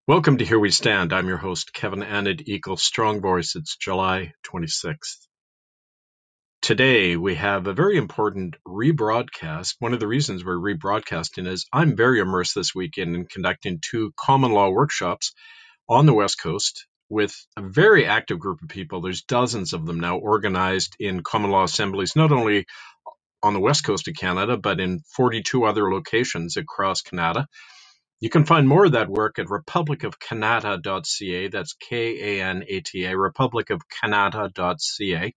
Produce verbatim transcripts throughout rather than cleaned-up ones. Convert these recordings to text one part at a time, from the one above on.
Welcome to Here We Stand. I'm your host, Kevin Annett, Eagle Strong Voice. It's July twenty-sixth. Today, we have a very important rebroadcast. One of the reasons we're rebroadcasting is I'm very immersed this weekend in conducting two common law workshops on the West Coast with a very active group of people. There's dozens of them now organized in common law assemblies, not only on the West Coast of Canada, but in forty-two other locations across Canada. You can find more of that work at republic of canada dot c a. That's K A N A T A, republic of canada dot c a.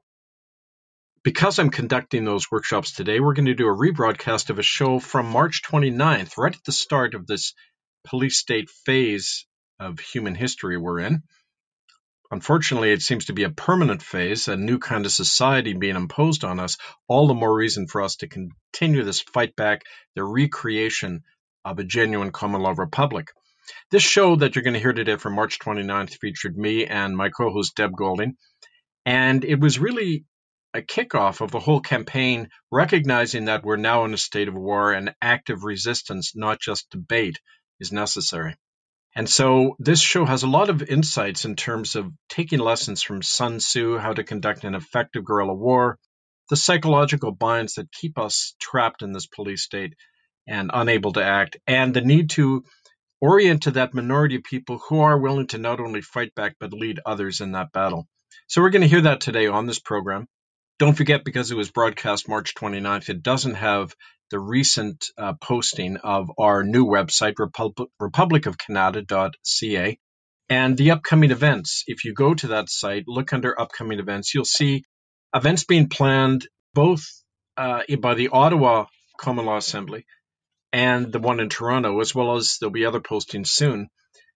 Because I'm conducting those workshops today, we're going to do a rebroadcast of a show from March twenty-ninth, right at the start of this police state phase of human history we're in. Unfortunately, it seems to be a permanent phase, a new kind of society being imposed on us, all the more reason for us to continue this fight back, the recreation of a genuine common law republic. This show that you're going to hear today from March twenty-ninth featured me and my co-host Deb Golding, and it was really a kickoff of the whole campaign, recognizing that we're now in a state of war and active resistance, not just debate, is necessary. And so this show has a lot of insights in terms of taking lessons from Sun Tzu, how to conduct an effective guerrilla war, the psychological binds that keep us trapped in this police state and unable to act, and the need to orient to that minority of people who are willing to not only fight back, but lead others in that battle. So we're going to hear that today on this program. Don't forget, because it was broadcast March twenty-ninth, it doesn't have the recent uh, posting of our new website, Repub- republic of canada dot c a, and the upcoming events. If you go to that site, look under upcoming events, you'll see events being planned both uh, by the Ottawa Common Law Assembly and the one in Toronto, as well as there'll be other postings soon.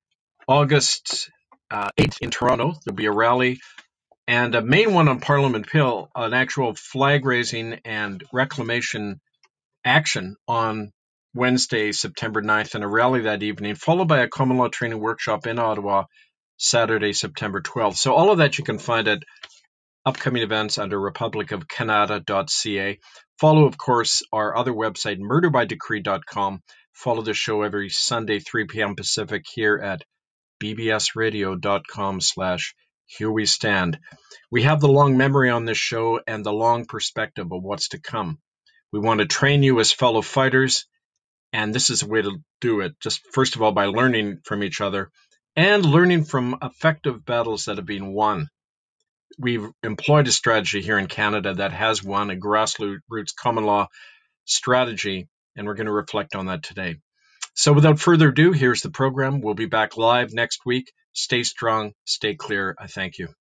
August uh, eighth in Toronto, there'll be a rally, and a main one on Parliament Hill, an actual flag raising and reclamation action on Wednesday, September ninth, and a rally that evening, followed by a common law training workshop in Ottawa, Saturday, September twelfth. So all of that you can find at upcoming events under republic of canada dot c a. Follow, of course, our other website, murder by decree dot com. Follow the show every Sunday, three p.m. Pacific, here at b b s radio dot com slash here we stand. We have the long memory on this show and the long perspective of what's to come. We want to train you as fellow fighters, and this is a way to do it, just first of all by learning from each other and learning from effective battles that have been won. We've employed a strategy here in Canada that has won, a grassroots common law strategy, and we're going to reflect on that today. So without further ado, here's the program. We'll be back live next week. Stay strong, stay clear. I thank you.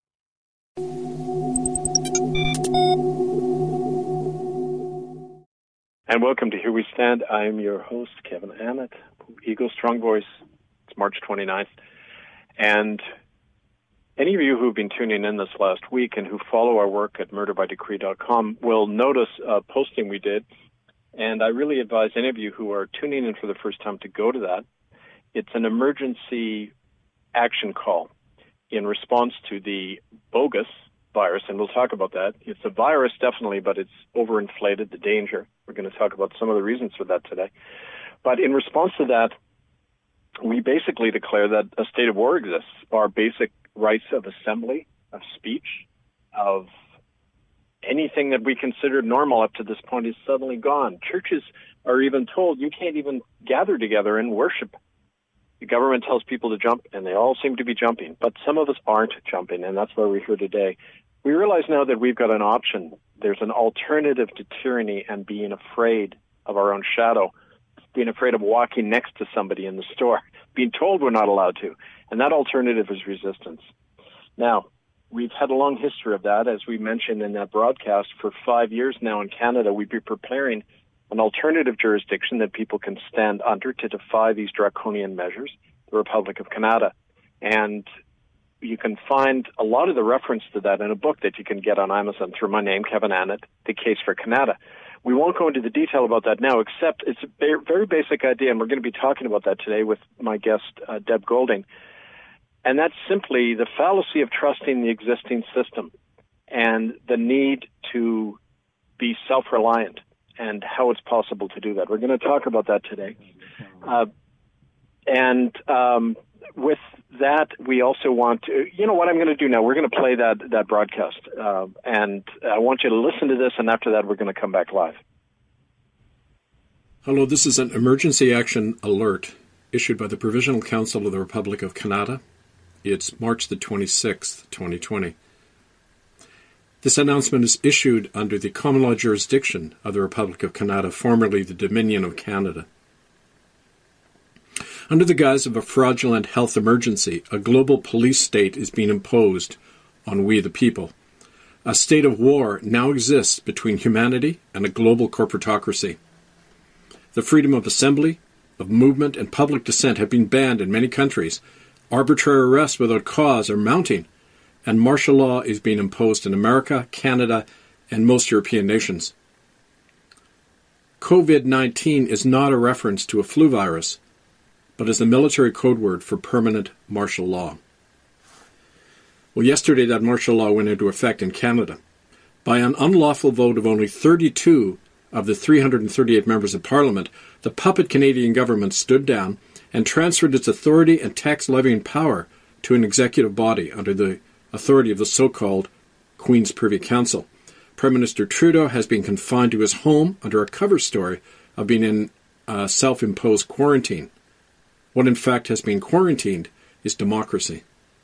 And welcome to Here We Stand. I'm your host, Kevin Annett, Eagle Strong Voice. It's March twenty-ninth. And any of you who've been tuning in this last week and who follow our work at murder by decree dot com will notice a posting we did. And I really advise any of you who are tuning in for the first time to go to that. It's an emergency action call in response to the bogus virus, and we'll talk about that. It's a virus, definitely, but it's overinflated, the danger. We're going to talk about some of the reasons for that today. But in response to that, we basically declare that a state of war exists. Our basic rights of assembly, of speech, of anything that we considered normal up to this point is suddenly gone. Churches are even told you can't even gather together and worship. The government tells people to jump, and they all seem to be jumping. But some of us aren't jumping, and that's why we're here today. We realize now that we've got an option. There's an alternative to tyranny and being afraid of our own shadow, being afraid of walking next to somebody in the store, being told we're not allowed to. And that alternative is resistance. Now, we've had a long history of that. As we mentioned in that broadcast, for five years now in Canada, we've been preparing an alternative jurisdiction that people can stand under to defy these draconian measures, the Republic of Canada. And you can find a lot of the reference to that in a book that you can get on Amazon through my name, Kevin Annett, The Case for Canada. We won't go into the detail about that now, except it's a very basic idea, and we're going to be talking about that today with my guest, uh, Deb Golding. And that's simply the fallacy of trusting the existing system and the need to be self-reliant and how it's possible to do that. We're going to talk about that today. Uh, and um, with that, we also want to, you know what I'm going to do now? We're going to play that, that broadcast, uh, and I want you to listen to this, and after that, we're going to come back live. Hello, this is an emergency action alert issued by the Provisional Council of the Republic of Canada. It's March the twenty-sixth, twenty twenty. This announcement is issued under the common law jurisdiction of the Republic of Canada, formerly the Dominion of Canada. Under the guise of a fraudulent health emergency, a global police state is being imposed on we the people. A state of war now exists between humanity and a global corporatocracy. The freedom of assembly, of movement, and public dissent have been banned in many countries. Arbitrary arrests without cause are mounting, and martial law is being imposed in America, Canada, and most European nations. COVID nineteen is not a reference to a flu virus, but is the military code word for permanent martial law. Well, yesterday that martial law went into effect in Canada. By an unlawful vote of only thirty-two of the three hundred thirty-eight members of Parliament, the puppet Canadian government stood down and transferred its authority and tax-levying power to an executive body under the authority of the so-called Queen's Privy Council. Prime Minister Trudeau has been confined to his home under a cover story of being in uh, self-imposed quarantine. What in fact has been quarantined is democracy.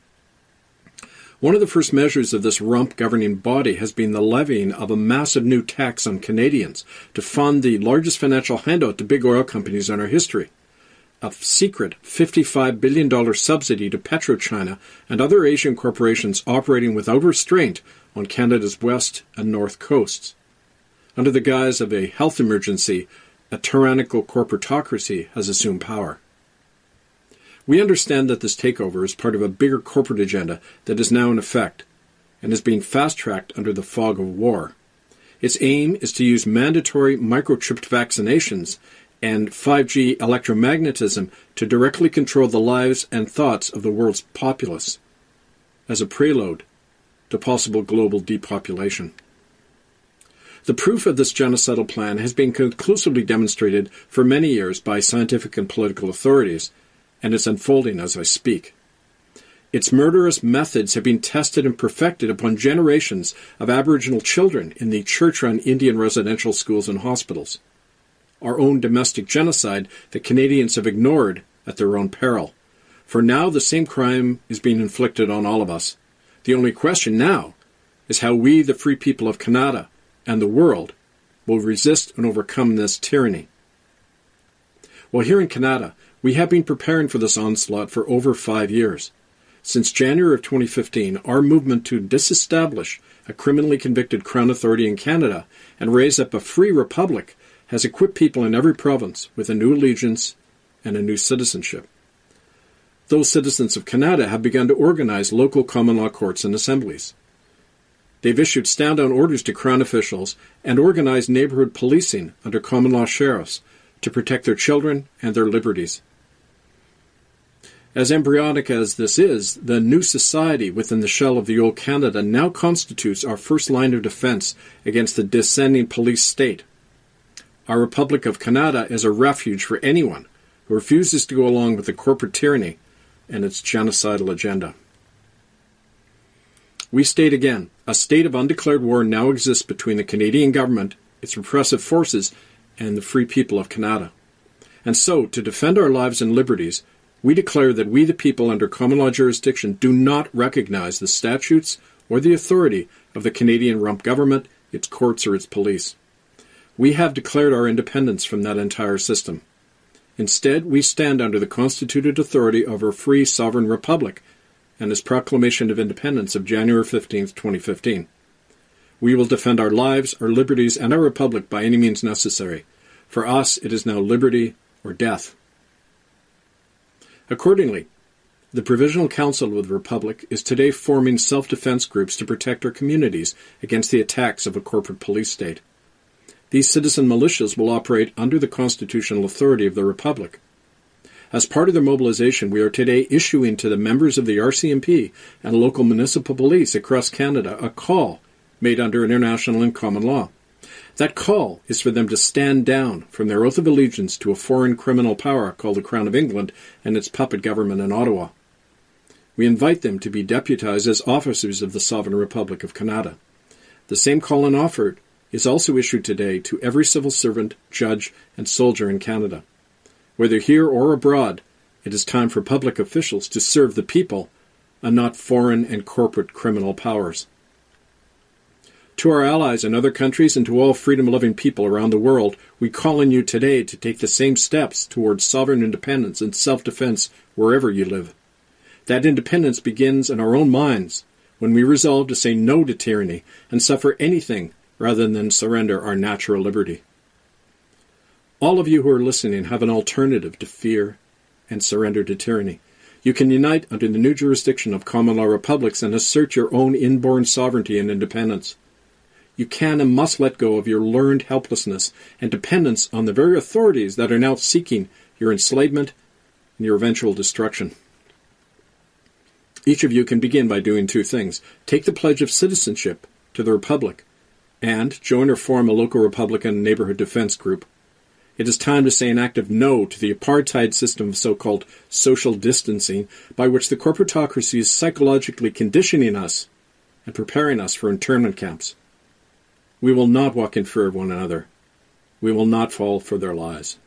One of the first measures of this rump governing body has been the levying of a massive new tax on Canadians to fund the largest financial handout to big oil companies in our history. A secret fifty-five billion dollars subsidy to PetroChina and other Asian corporations operating without restraint on Canada's west and north coasts. Under the guise of a health emergency, a tyrannical corporatocracy has assumed power. We understand that this takeover is part of a bigger corporate agenda that is now in effect and is being fast-tracked under the fog of war. Its aim is to use mandatory microchipped vaccinations and five G electromagnetism to directly control the lives and thoughts of the world's populace as a prelude to possible global depopulation. The proof of this genocidal plan has been conclusively demonstrated for many years by scientific and political authorities, and it's unfolding as I speak. Its murderous methods have been tested and perfected upon generations of Aboriginal children in the church-run Indian residential schools and hospitals. Our own domestic genocide that Canadians have ignored at their own peril. For now, the same crime is being inflicted on all of us. The only question now is how we, the free people of Canada and the world, will resist and overcome this tyranny. Well, here in Canada, we have been preparing for this onslaught for over five years. Since January of twenty fifteen, our movement to disestablish a criminally convicted Crown authority in Canada and raise up a free republic has equipped people in every province with a new allegiance and a new citizenship. Those citizens of Canada have begun to organize local common law courts and assemblies. They've issued stand-down orders to Crown officials and organized neighborhood policing under common law sheriffs to protect their children and their liberties. As embryonic as this is, the new society within the shell of the old Canada now constitutes our first line of defense against the descending police state. Our Republic of Canada is a refuge for anyone who refuses to go along with the corporate tyranny and its genocidal agenda. We state again, a state of undeclared war now exists between the Canadian government, its repressive forces, and the free people of Canada. And so, to defend our lives and liberties, we declare that we, the people under common law jurisdiction, do not recognize the statutes or the authority of the Canadian rump government, its courts, or its police. We have declared our independence from that entire system. Instead, we stand under the constituted authority of our free sovereign republic and its proclamation of independence of January fifteenth, twenty fifteen. We will defend our lives, our liberties, and our republic by any means necessary. For us, it is now liberty or death. Accordingly, the Provisional Council of the Republic is today forming self-defense groups to protect our communities against the attacks of a corporate police state. These citizen militias will operate under the constitutional authority of the Republic. As part of their mobilization, we are today issuing to the members of the R C M P and local municipal police across Canada a call made under international and common law. That call is for them to stand down from their oath of allegiance to a foreign criminal power called the Crown of England and its puppet government in Ottawa. We invite them to be deputized as officers of the Sovereign Republic of Canada. The same call and offer is also issued today to every civil servant, judge, and soldier in Canada. Whether here or abroad, it is time for public officials to serve the people and not foreign and corporate criminal powers. To our allies in other countries and to all freedom-loving people around the world, we call on you today to take the same steps towards sovereign independence and self-defense wherever you live. That independence begins in our own minds when we resolve to say no to tyranny and suffer anything rather than surrender our natural liberty. All of you who are listening have an alternative to fear and surrender to tyranny. You can unite under the new jurisdiction of common law republics and assert your own inborn sovereignty and independence. You can and must let go of your learned helplessness and dependence on the very authorities that are now seeking your enslavement and your eventual destruction. Each of you can begin by doing two things. Take the pledge of citizenship to the Republic and join or form a local Republican neighborhood defense group. It is time to say an active no to the apartheid system of so-called social distancing by which the corporatocracy is psychologically conditioning us and preparing us for internment camps. We will not walk in fear of one another. We will not fall for their lies.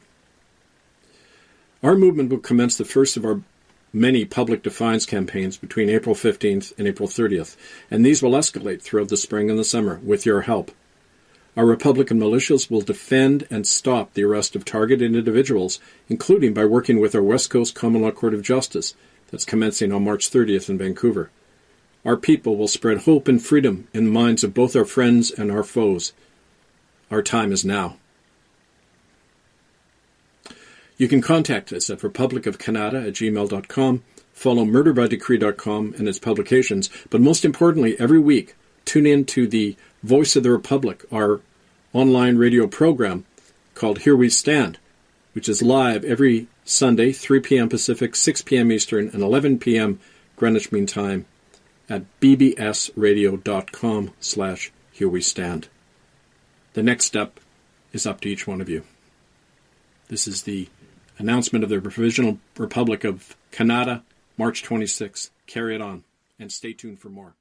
Our movement will commence the first of our many public defiance campaigns between April fifteenth and April thirtieth, and these will escalate throughout the spring and the summer with your help. Our Republican militias will defend and stop the arrest of targeted individuals, including by working with our West Coast Common Law Court of Justice that's commencing on March thirtieth in Vancouver. Our people will spread hope and freedom in the minds of both our friends and our foes. Our time is now. You can contact us at republic of canada at gmail dot com, follow murder by decree dot com and its publications, but most importantly, every week, tune in to the Voice of the Republic, our online radio program called Here We Stand, which is live every Sunday, three p.m. Pacific, six p.m. Eastern, and eleven p.m. Greenwich Mean Time at bbsradio.com slash Here We Stand. The next step is up to each one of you. This is the announcement of the Provisional Republic of Canada, March twenty-sixth. Carry it on, and stay tuned for more.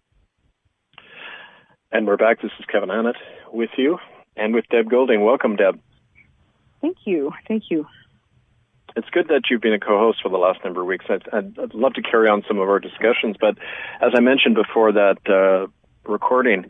And we're back. This is Kevin Annett with you, and with Deb Golding. Welcome, Deb. Thank you. Thank you. It's good that you've been a co-host for the last number of weeks. I'd, I'd, I'd love to carry on some of our discussions, but as I mentioned before that uh, recording,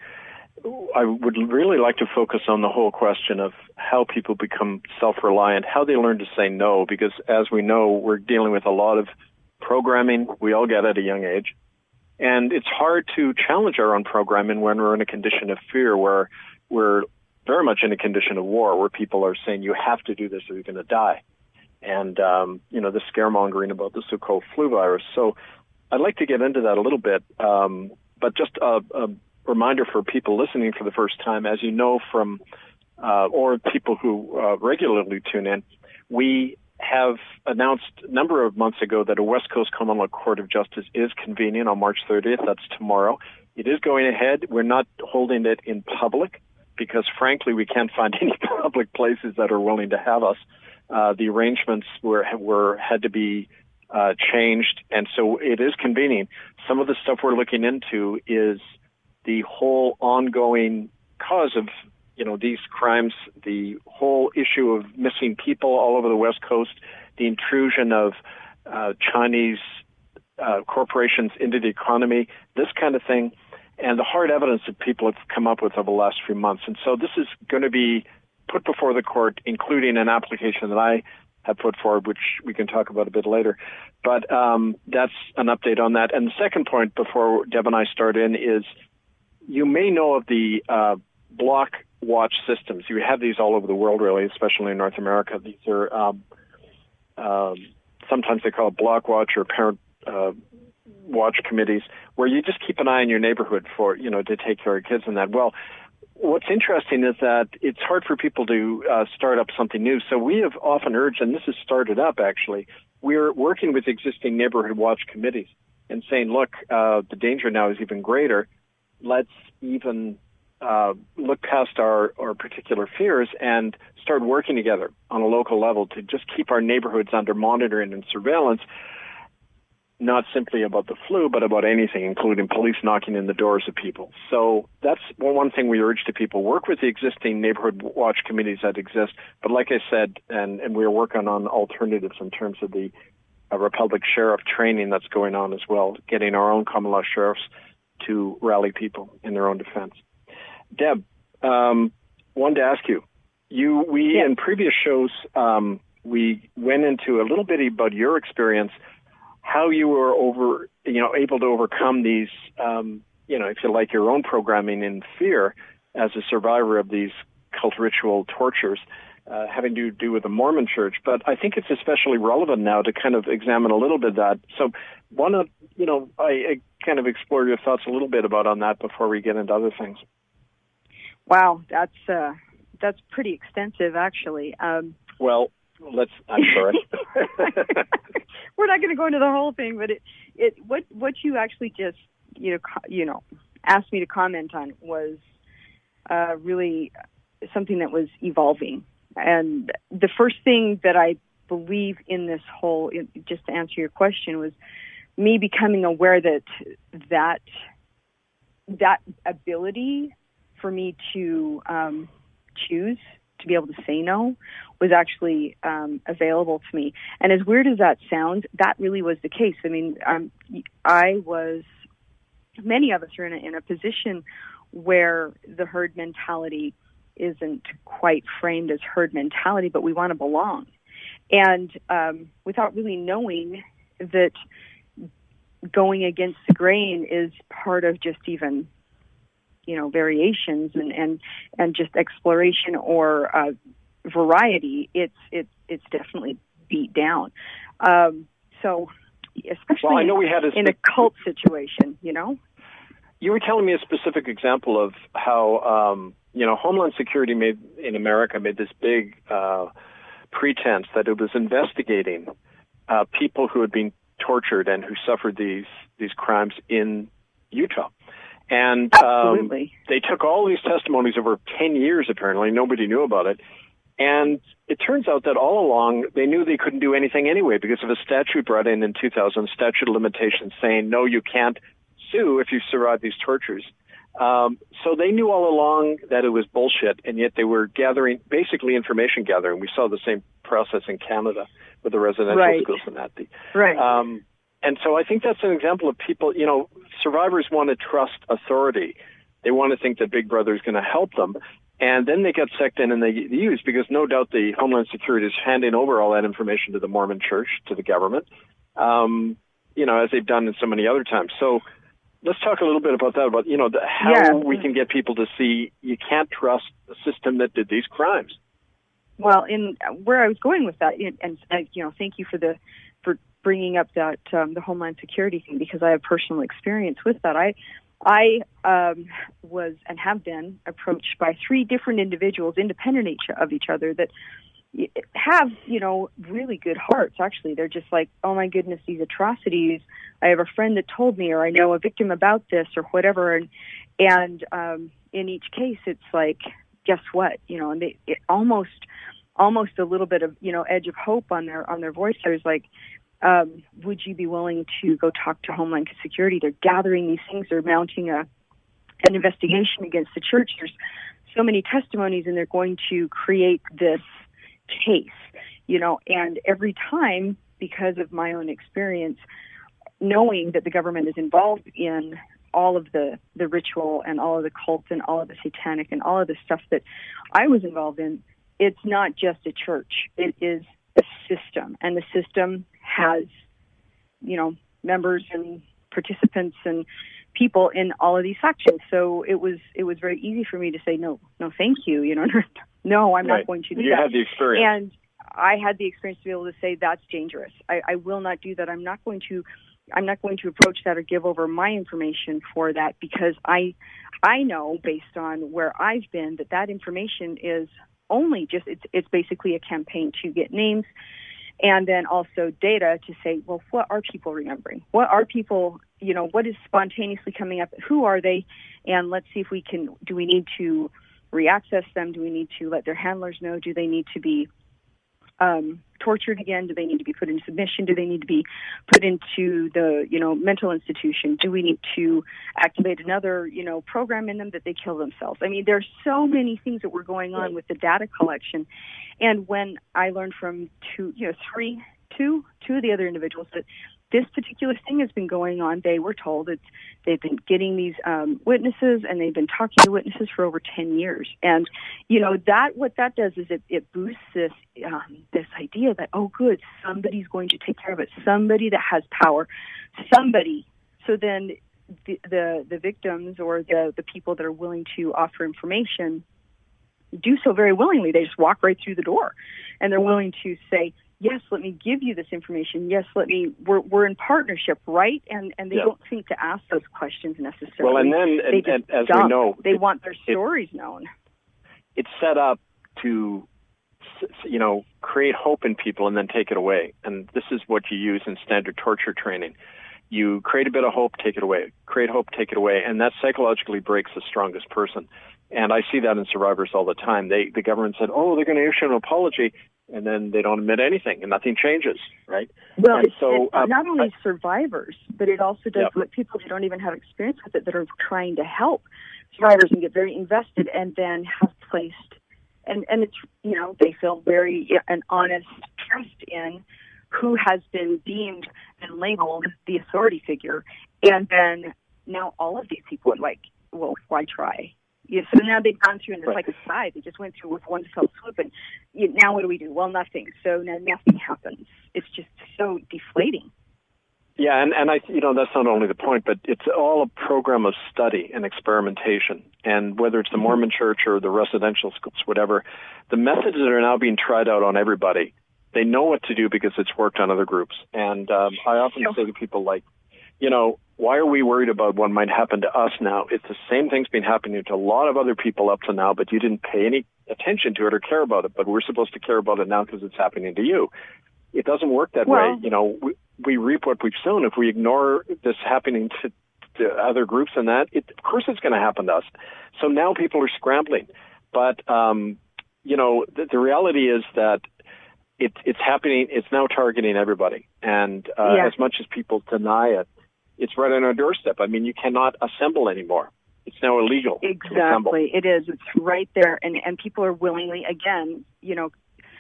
I would really like to focus on the whole question of how people become self-reliant, how they learn to say no, because as we know, we're dealing with a lot of programming we all get at a young age. And it's hard to challenge our own programming when we're in a condition of fear, where we're very much in a condition of war, where people are saying you have to do this or you're going to die. And, um, you know, the scaremongering about the so-called flu virus. So I'd like to get into that a little bit, um, but just a, a reminder for people listening for the first time, as you know from, uh, or people who uh, regularly tune in, we have announced a number of months ago that a West Coast Common Law Court of Justice is convening on March thirtieth. That's tomorrow. It is going ahead. We're not holding it in public because, frankly, we can't find any public places that are willing to have us. Uh, the arrangements were, were had to be uh, changed, and so it is convening. Some of the stuff we're looking into is the whole ongoing cause of, you know, these crimes, the whole issue of missing people all over the West Coast, the intrusion of uh, Chinese uh, corporations into the economy, this kind of thing, and the hard evidence that people have come up with over the last few months. And so this is going to be put before the court, including an application that I have put forward, which we can talk about a bit later. But um, that's an update on that. And the second point before Deb and I start in is you may know of the uh, block watch systems. You have these all over the world, really, especially in North America. These are um, um, sometimes they call it block watch or parent uh, watch committees, where you just keep an eye on your neighborhood for, you know, to take care of kids and that. Well, what's interesting is that it's hard for people to uh, start up something new. So we have often urged, and this has started up actually, we're working with existing neighborhood watch committees and saying, look, uh, the danger now is even greater. Let's even uh, look past our, our particular fears and start working together on a local level to just keep our neighborhoods under monitoring and surveillance, not simply about the flu, but about anything, including police knocking in the doors of people. So that's one thing we urge to people. Work with the existing neighborhood watch committees that exist. But like I said, and, and we're working on alternatives in terms of the uh, Republic Sheriff training that's going on as well, getting our own common law sheriffs to rally people in their own defense. Deb, um, wanted to ask you, you we yeah. in previous shows, um, we went into a little bit about your experience, how you were over, you know, able to overcome these, um, you know, if you like, your own programming in fear as a survivor of these cult ritual tortures, uh, having to do with the Mormon Church. But I think it's especially relevant now to kind of examine a little bit of that. So, want to, you know, I, I kind of explore your thoughts a little bit about on that before we get into other things. Wow, that's uh, that's pretty extensive, actually. Um, well, let's. I'm sorry. We're not going to go into the whole thing, but it, it what what you actually just you know co- you know asked me to comment on was uh, really something that was evolving. And the first thing that I believe in this whole, just to answer your question, was me becoming aware that that that ability for me to um, choose, to be able to say no, was actually um, available to me. And as weird as that sounds, that really was the case. I mean, um, I was, many of us are in a, in a position where the herd mentality isn't quite framed as herd mentality, but we want to belong. And um, without really knowing that going against the grain is part of just even you know, variations and, and, and just exploration or uh, variety, it's it's it's definitely beat down. Um, so, especially well, I know we had a in, in a cult situation, you know. You were telling me a specific example of how um, you know Homeland Security made in America made this big uh, pretense that it was investigating uh, people who had been tortured and who suffered these these crimes in Utah. And um, they took all these testimonies over ten years, apparently. Nobody knew about it. And it turns out that all along, they knew they couldn't do anything anyway because of a statute brought in in two thousand, statute of limitations saying, no, you can't sue if you survive these tortures. Um, so they knew all along that it was bullshit, and yet they were gathering, basically information gathering. We saw the same process in Canada with the residential right. schools and that. Right. Um, And so I think that's an example of people, you know, survivors want to trust authority. They want to think that Big Brother is going to help them. And then they get sucked in and they get used because no doubt the Homeland Security is handing over all that information to the Mormon Church, to the government, um, you know, as they've done in so many other times. So let's talk a little bit about that, about, you know, the, how yeah. we can get people to see you can't trust the system that did these crimes. Well, in where I was going with that, and, and uh, you know, thank you for the for bringing up that um, the Homeland Security thing, because I have personal experience with that. I I um, was and have been approached by three different individuals, independent each, of each other, that have, you know, really good hearts. Actually, they're just like, oh my goodness, these atrocities. I have a friend that told me, or I know a victim about this, or whatever. And and um, in each case, it's like, guess what? You know, and they it almost almost a little bit of, you know, edge of hope on their on their voice. There's like, um, would you be willing to go talk to Homeland Security? They're gathering these things. They're mounting a an investigation against the church. There's so many testimonies, and they're going to create this case, you know. And every time, because of my own experience, knowing that the government is involved in all of the, the ritual and all of the cult and all of the satanic and all of the stuff that I was involved in, it's not just a church. It is a system, and the system has, you know, members and participants and people in all of these factions. So it was it was very easy for me to say no, no, thank you. You know, no, I'm right. not going to do you that. You had the experience, and I had the experience to be able to say that's dangerous. I, I will not do that. I'm not going to. I'm not going to approach that or give over my information for that, because I, I know based on where I've been that that information is only just, it's, it's basically a campaign to get names and then also data to say, well, what are people remembering? What are people, you know, what is spontaneously coming up? Who are they? And let's see if we can, do we need to re-access them? Do we need to let their handlers know? Do they need to be um, tortured again? Do they need to be put in submission? Do they need to be put into the, you know, mental institution? Do we need to activate another, you know, program in them that they kill themselves? I mean, there's so many things that were going on with the data collection. And when I learned from two, you know, three, two, two of the other individuals that this particular thing has been going on, they were told it's, they've been getting these um, witnesses, and they've been talking to witnesses for over ten years. And, you know, that, what that does is it, it boosts this, um, this idea that, oh, good, somebody's going to take care of it, somebody that has power, somebody. So then the, the, the victims or the, the people that are willing to offer information do so very willingly. They just walk right through the door, and they're willing to say, yes, let me give you this information. Yes, let me, we're, we're in partnership, right? And and they yeah. don't think to ask those questions necessarily. Well, and then, they and, just as dump. we know, they it, want their it, stories known. It's set up to, you know, create hope in people and then take it away. And this is what you use in standard torture training. You create a bit of hope, take it away. Create hope, take it away. And that psychologically breaks the strongest person. And I see that in survivors all the time. They, the government said, oh, they're going to issue an apology, and then they don't admit anything, and nothing changes, right? Well, and it's, so, it's uh, not only I, survivors, but it also does yeah. what people who don't even have experience with it that are trying to help survivors and get very invested, and then have placed, and, and it's, you know, they feel very an honest trust in who has been deemed and labeled the authority figure. And then now all of these people are like, well, why try? Yeah, so now they've gone through, and it's right. like a side. They just went through with one fell swoop, and you, now what do we do? Well, nothing. So now nothing happens. It's just so deflating. Yeah, and, and I, you know, that's not only the point, but it's all a program of study and experimentation. And whether it's the Mormon Church or the residential schools, whatever, the methods that are now being tried out on everybody, they know what to do because it's worked on other groups. And um, I often say to people, like, you know, why are we worried about what might happen to us now? It's the same thing's been happening to a lot of other people up to now, but you didn't pay any attention to it or care about it. But we're supposed to care about it now because it's happening to you. It doesn't work that well, way. You know, we, we reap what we've sown. If we ignore this happening to, to other groups and that, it, of course it's going to happen to us. So now people are scrambling. But, um, you know, the, the reality is that it, it's happening. It's now targeting everybody. And uh, yeah. as much as people deny it, it's right on our doorstep. I mean, you cannot assemble anymore. It's now illegal. Exactly. It is. It's right there. And, and people are willingly, again, you know,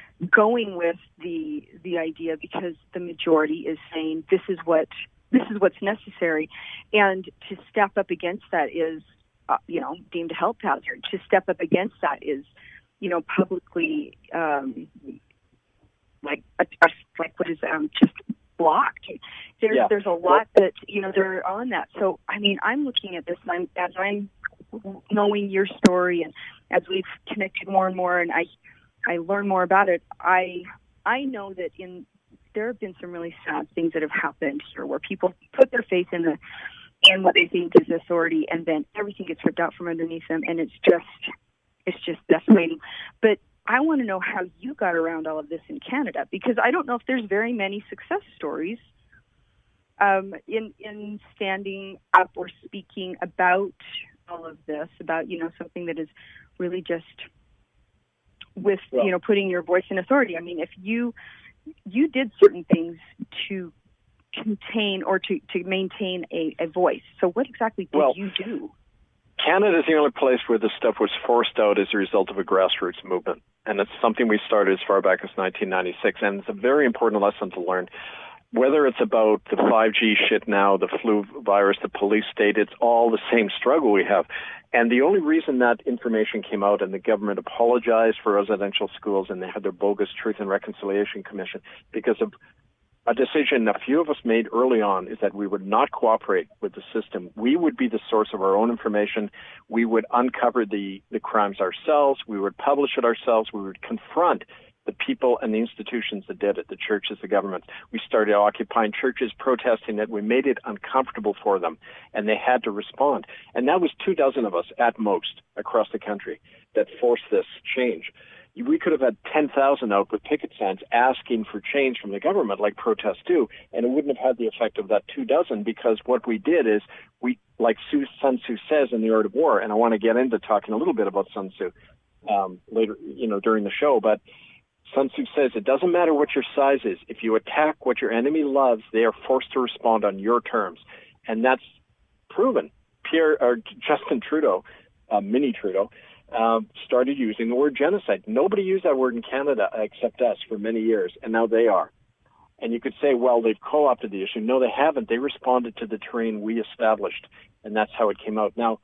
going with the the idea because the majority is saying this is what this is what's necessary. And to step up against that is, uh, you know, deemed a health hazard. To step up against that is, you know, publicly, um, like, a, a, like what is um, just blocked. There's yeah. there's a lot that, you know, they're on that. So, I mean, I'm looking at this, and I'm, as I'm knowing your story, and as we've connected more and more, and I I learn more about it, I I know that in there have been some really sad things that have happened here, where people put their faith in the in what they think is authority, and then everything gets ripped out from underneath them, and it's just it's just decimating. But I want to know how you got around all of this in Canada, because I don't know if there's very many success stories um, in in standing up or speaking about all of this, about, you know, something that is really just with, well, you know, putting your voice in authority. I mean, if you you did certain things to contain or to, to maintain a, a voice. So what exactly did well, you do? Canada is the only place where this stuff was forced out as a result of a grassroots movement. And it's something we started as far back as nineteen ninety-six. And it's a very important lesson to learn. Whether it's about the five G shit now, the flu virus, the police state, it's all the same struggle we have. And the only reason that information came out and the government apologized for residential schools and they had their bogus Truth and Reconciliation Commission because of a decision a few of us made early on, is that we would not cooperate with the system. We would be the source of our own information. We would uncover the, the crimes ourselves. We would publish it ourselves. We would confront the people and the institutions that did it, the churches, the government. We started occupying churches, protesting it. We made it uncomfortable for them, and they had to respond. And that was two dozen of us at most across the country that forced this change. we could have had ten thousand out with picket signs asking for change from the government, like protests do, and it wouldn't have had the effect of that two dozen, because what we did is we, like Sun Tzu says in The Art of War, and I want to get into talking a little bit about Sun Tzu um, later, you know, during the show, but Sun Tzu says it doesn't matter what your size is. If you attack what your enemy loves, they are forced to respond on your terms, and that's proven. Pierre or Justin Trudeau, uh, Mini Trudeau, uh, started using the word genocide. Nobody used that word in Canada except us for many years, and now they are. And you could say, well, they've co-opted the issue. No, they haven't. They responded to the terrain we established, and that's how it came out. Now,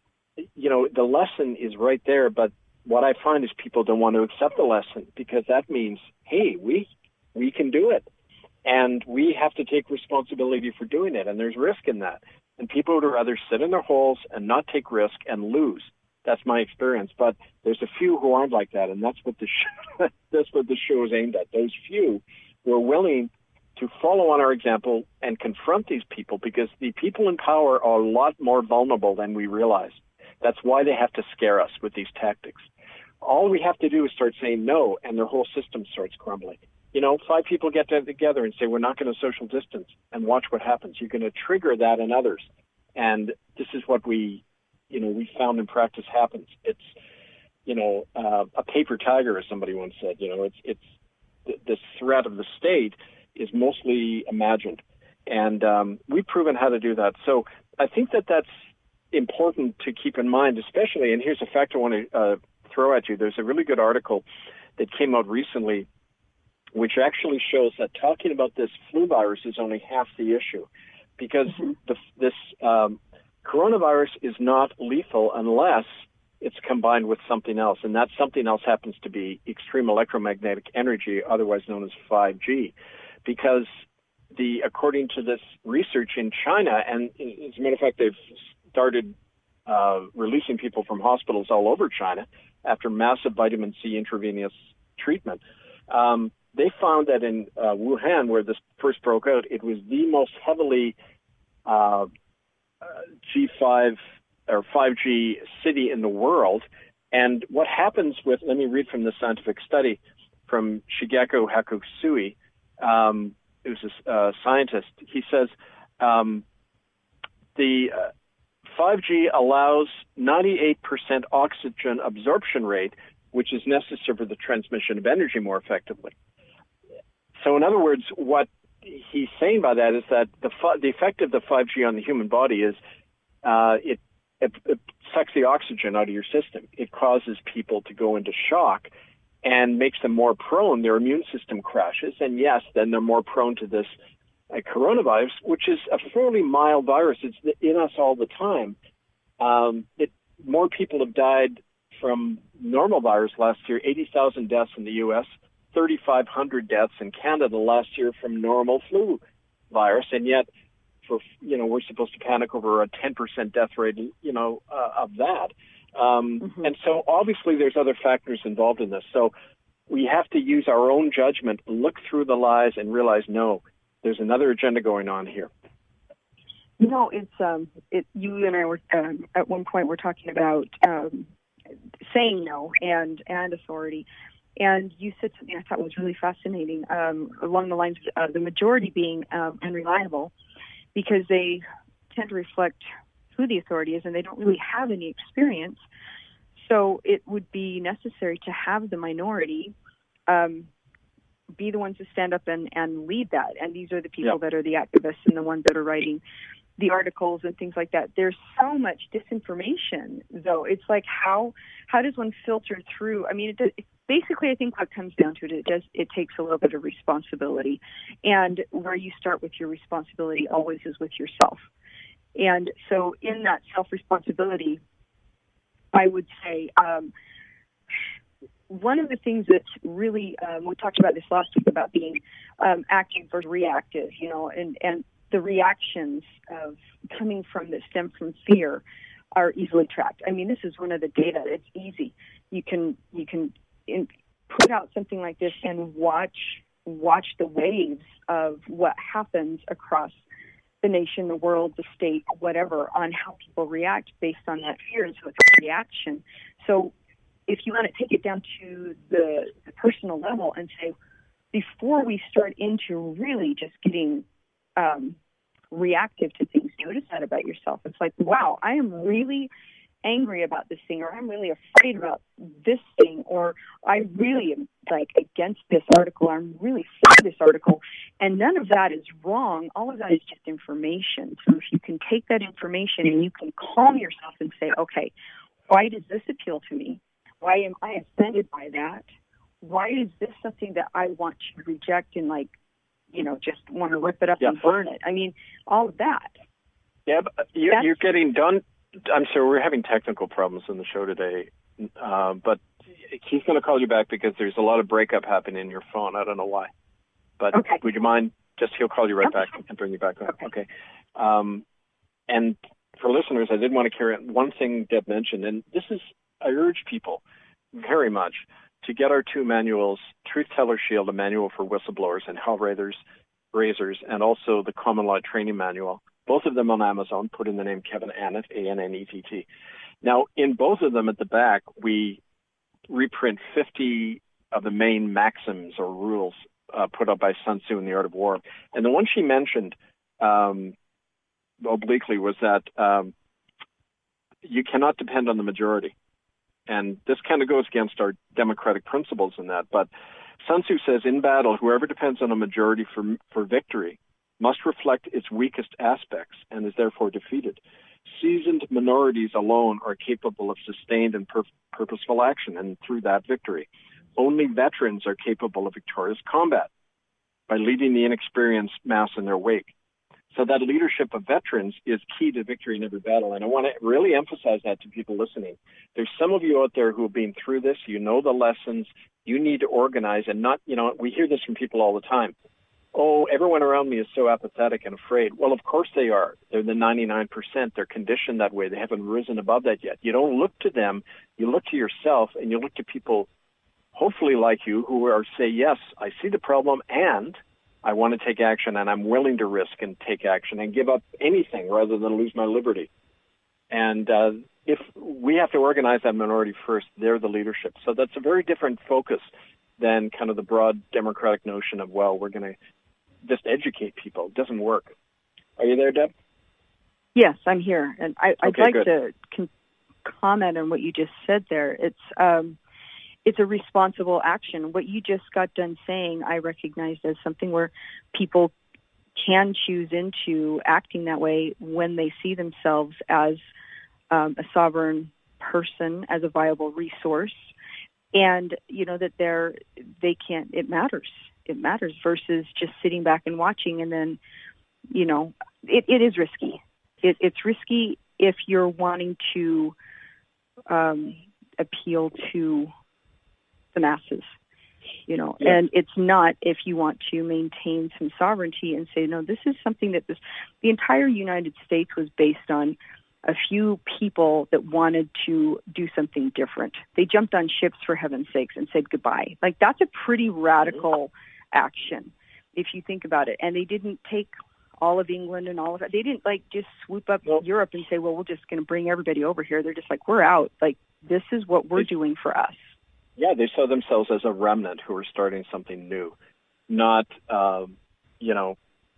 you know, the lesson is right there, but what I find is people don't want to accept the lesson, because that means, hey, we we can do it, and we have to take responsibility for doing it, and there's risk in that. And people would rather sit in their holes and not take risk and lose. That's my experience. But there's a few who aren't like that, and that's what the show, that's what the show is aimed at. Those few who are willing to follow on our example and confront these people, because the people in power are a lot more vulnerable than we realize. That's why they have to scare us with these tactics. All we have to do is start saying no, and their whole system starts crumbling. You know, five people get together and say, we're not going to social distance, and watch what happens. You're going to trigger that in others. And this is what we, you know, we found in practice happens. It's, you know, uh, a paper tiger, as somebody once said. You know, it's, it's the, the threat of the state is mostly imagined. And um, we've proven how to do that. So I think that that's important to keep in mind, especially, and here's a fact I want to uh, throw at you. There's a really good article that came out recently which actually shows that talking about this flu virus is only half the issue, because mm-hmm. the, this um, coronavirus is not lethal unless it's combined with something else, and that something else happens to be extreme electromagnetic energy, otherwise known as five G, because the according to this research in China, and as a matter of fact, they've started uh, releasing people from hospitals all over China after massive vitamin C intravenous treatment. Um, they found that in uh, Wuhan, where this first broke out, it was the most heavily uh, G five or five G city in the world. And what happens with, let me read from the scientific study from Shigeku Hakusui, um, who's a uh, scientist. He says um, the uh, five G allows ninety-eight percent oxygen absorption rate, which is necessary for the transmission of energy more effectively. So in other words, what he's saying by that is that the, the effect of the five G on the human body is uh, it, it, it sucks the oxygen out of your system. It causes people to go into shock and makes them more prone. Their immune system crashes, and yes, then they're more prone to this uh, coronavirus, which is a fairly mild virus. It's in us all the time. Um, it, more people have died from normal virus last year, eighty thousand deaths in the U S, thirty-five hundred deaths in Canada last year from normal flu virus, and yet, for you know, we're supposed to panic over a ten percent death rate, you know, uh, of that. Um, mm-hmm. And so, obviously, there's other factors involved in this. So, we have to use our own judgment, look through the lies, and realize, no, there's another agenda going on here. You know, it's um, it. You and I were um, at one point we're talking about um, saying no and and authority. And you said something I thought was really fascinating, um, along the lines of uh, the majority being um, unreliable, because they tend to reflect who the authority is, and they don't really have any experience. So it would be necessary to have the minority um, be the ones to stand up and, and lead that. And these are the people yeah. that are the activists and the ones that are writing the articles and things like that. There's so much disinformation, though. It's like, how how does one filter through? I mean, it, does, it basically, I think what comes down to it, it does it takes a little bit of responsibility, and where you start with your responsibility always is with yourself. And so, in that self-responsibility, I would say um, one of the things that's really um, we talked about this last week about being um, active versus reactive, you know, and and the reactions of coming from that stem from fear are easily tracked. I mean, this is one of the data. It's easy. You can you can in, put out something like this and watch watch the waves of what happens across the nation, the world, the state, whatever, on how people react based on that fear. And so it's a reaction. So if you want to take it down to the, the personal level and say, before we start into really just getting um, reactive to things, notice that about yourself. It's like, wow, I am really angry about this thing, or I'm really afraid about this thing, or I really am like against this article, or I'm really for this article. And none of that is wrong. All of that is just information. So if you can take that information and you can calm yourself and say, okay, why does this appeal to me? Why am I offended by that? Why is this something that I want to reject and like, you know, just want to rip it up yeah. and burn it? I mean, all of that. Yeah, but you're, you're getting done. I'm sorry, we're having technical problems in the show today, uh, but he's going to call you back because there's a lot of breakup happening in your phone. I don't know why. But okay. would you mind, just he'll call you right okay. back and bring you back on. Okay. okay. Um, and for listeners, I did want to carry on one thing Deb mentioned, and this is, I urge people very much to get our two manuals, Truth Teller Shield, a manual for whistleblowers, and Hell Raisers, Raisers, and also the Common Law Training Manual. Both of them on Amazon. Put in the name Kevin Annett, A N N E T T. Now, in both of them at the back, we reprint fifty of the main maxims or rules uh, put up by Sun Tzu in The Art of War. And the one she mentioned um, obliquely was that um, you cannot depend on the majority. And this kind of goes against our democratic principles in that. But Sun Tzu says, in battle, whoever depends on a majority for for victory must reflect its weakest aspects and is therefore defeated. Seasoned minorities alone are capable of sustained and pur- purposeful action, and through that, victory. Only veterans are capable of victorious combat by leading the inexperienced mass in their wake. So that leadership of veterans is key to victory in every battle, and I want to really emphasize that to people listening. There's some of you out there who have been through this. You know the lessons. You need to organize and not, you know, we hear this from people all the time. Oh, everyone around me is so apathetic and afraid. Well, of course they are. They're the ninety-nine percent. They're conditioned that way. They haven't risen above that yet. You don't look to them. You look to yourself, and you look to people, hopefully like you, who are say, yes, I see the problem, and I want to take action, and I'm willing to risk and take action and give up anything rather than lose my liberty. And uh, if we have to organize that minority first, they're the leadership. So that's a very different focus than kind of the broad democratic notion of, well, we're going to just educate people. It doesn't work. Are you there, Deb? Yes, I'm here. And I, I'd okay, like good. to con- comment on what you just said there. It's um, it's a responsible action. What you just got done saying, I recognized as something where people can choose into acting that way when they see themselves as um, a sovereign person, as a viable resource, and you know that they're they can't. It matters. It matters versus just sitting back and watching, and then you know it, it is risky. It, it's risky if you're wanting to um, appeal to the masses, you know, yeah. and it's not if you want to maintain some sovereignty and say, no, this is something that this the entire United States was based on a few people that wanted to do something different. They jumped on ships, for heaven's sakes, and said goodbye. Like, that's a pretty radical action if you think about it. And they didn't take all of England and all of that. They didn't like just swoop up nope. Europe and say, well, we're just going to bring everybody over here. They're just like, we're out. Like, this is what we're doing for us. Yeah, they saw themselves as a remnant who were starting something new, not, um, you know,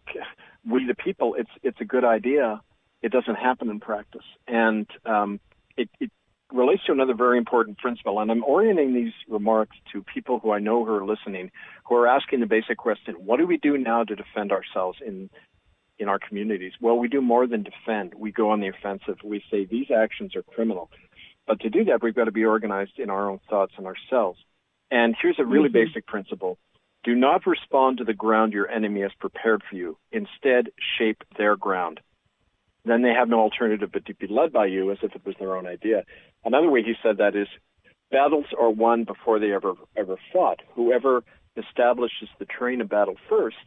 we the people. It's it's a good idea. It doesn't happen in practice, and um, it, it relates to another very important principle. And I'm orienting these remarks to people who I know who are listening, who are asking the basic question: what do we do now to defend ourselves in in our communities? Well, we do more than defend. We go on the offensive. We say these actions are criminal. But to do that, we've got to be organized in our own thoughts and ourselves. And here's a really mm-hmm. basic principle. Do not respond to the ground your enemy has prepared for you. Instead, shape their ground. Then they have no alternative but to be led by you as if it was their own idea. Another way he said that is, battles are won before they ever ever fought. Whoever establishes the terrain of battle first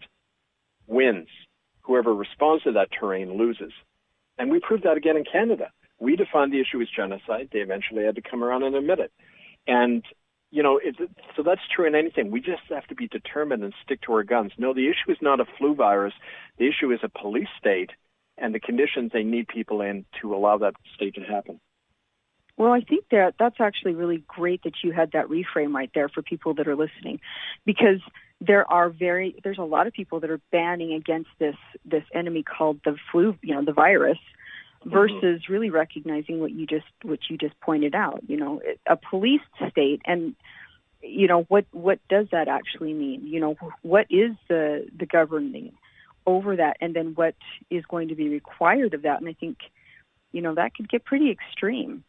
wins. Whoever responds to that terrain loses. And we proved that again in Canada. We defined the issue as genocide. They eventually had to come around and admit it. And, you know, it's, so that's true in anything. We just have to be determined and stick to our guns. No, the issue is not a flu virus. The issue is a police state and the conditions they need people in to allow that state to happen. Well, I think that that's actually really great that you had that reframe right there for people that are listening, because there are very there's a lot of people that are banding against this this enemy called the flu, you know, the virus, versus mm-hmm. really recognizing what you just what you just pointed out. You know, a police state, and you know what what does that actually mean? You know, what is the the governing over that, and then what is going to be required of that? And I think, you know, that could get pretty extreme.